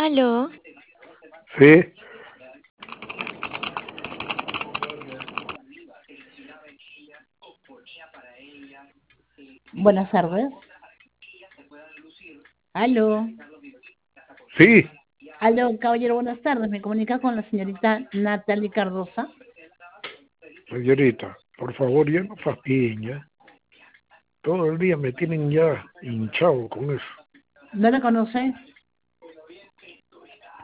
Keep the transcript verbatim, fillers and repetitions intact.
Aló, Sí, Buenas tardes. Aló. sí, Aló, caballero, buenas tardes. Me comunica con la señorita Natalie Cardosa. señorita, por favor, ya no fastidien, ya. Todo el día me tienen ya hinchado con eso. ¿No la conoce?